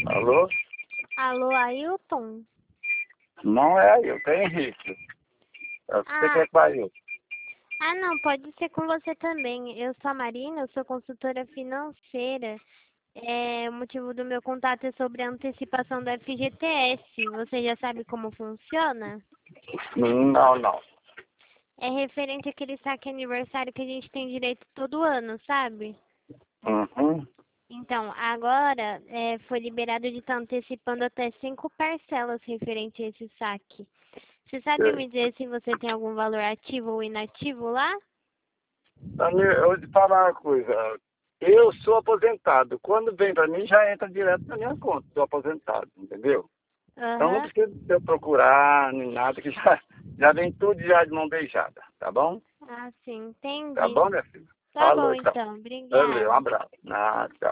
Alô? Alô, Ailton? Não é Ailton, é Henrique. Você quer com Ailton? Não, pode ser com você também. Eu sou a Marina, eu sou consultora financeira. O motivo do meu contato é sobre a antecipação do FGTS. Você já sabe como funciona? Não. É referente àquele saque aniversário que a gente tem direito todo ano, sabe? Uhum. Então, agora foi liberado de estar antecipando até 5 parcelas referente a esse saque. Você sabe Sei. me dizer se você tem algum valor ativo ou inativo lá? Eu vou te falar uma coisa. Eu sou aposentado. Quando vem pra mim, já entra direto na minha conta. Sou aposentado, entendeu? Então não Aham. precisa de eu procurar nem nada, que já vem tudo já de mão beijada. Tá bom? Sim, Tá entendi. bom, minha filha? Tá bom Falou, então. então, Valeu, um obrigada. abraço. Tchau.